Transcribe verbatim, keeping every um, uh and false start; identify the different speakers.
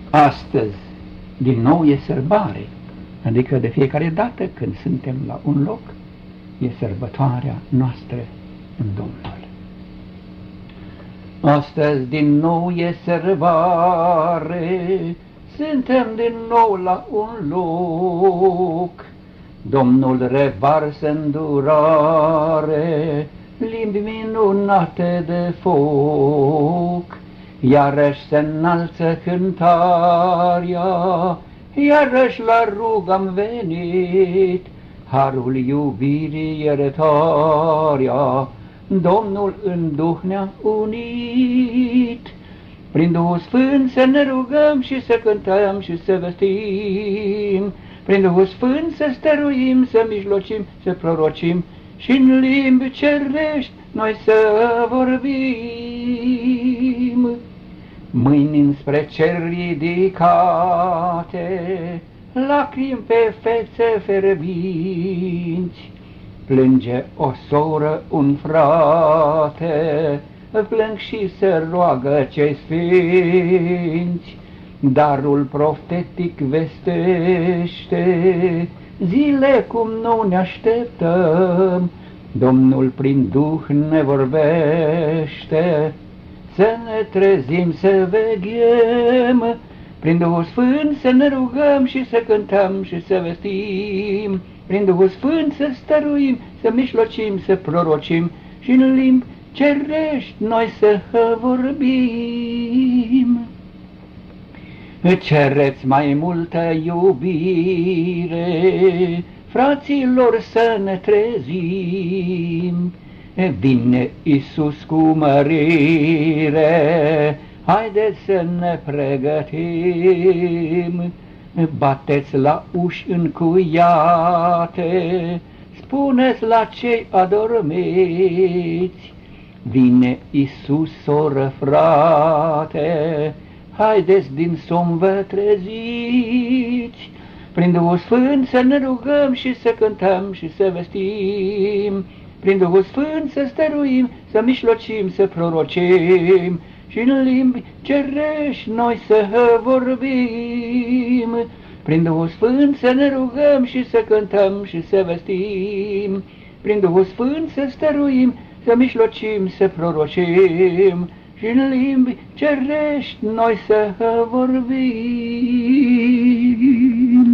Speaker 1: Astăzi, din nou, e sărbare, adică de fiecare dată când suntem la un loc, e sărbătoarea noastră în Domnul. Astăzi, din nou, e sărbare, suntem din nou la un loc. Domnul revarsă îndurare, limbi minunate de foc. Iarăși se înalță cântarea, iarăși la rug am venit, harul iubirii iertarea, Domnul în Duh ne-a unit. Prin Duhul Sfânt să ne rugăm și să cântăm și să vestim, prin Duhul Sfânt să stăruim, să mijlocim, să prorocim și în limbi cerești noi să vorbim. Mâini înspre cer ridicate, lacrimi pe fețe fierbinți, plânge o soră, un frate, plâng și se roagă cei sfinți. Darul profetic vestește zile cum nu ne așteptăm, Domnul prin Duh ne vorbește, să ne trezim, să veghem, prin Duhul Sfânt să ne rugăm și să cântăm și să vestim, prin Duhul Sfânt să stăruim, să mijlocim, să prorocim și în limbi cerești noi să vorbim. Cereți mai multă iubire, fraților, să ne trezim. Vine Iisus cu mărire, haideți să ne pregătim. Bateți la uși încuiate, spuneți la cei adormiți. Vine Iisus, soră, frate, haideți din somn vă treziți. Prin Duhul Sfânt să ne rugăm și să cântăm și să vestim, prin Duhul Sfânt să stăruim, să mijlocim, să prorocim și în limbi cerești noi să vorbim. Prin Duhul Sfânt să ne rugăm și să cântăm și să vestim, prin Duhul Sfânt să stăruim, să mijlocim, să prorocim și în limbi cerești noi să vorbim.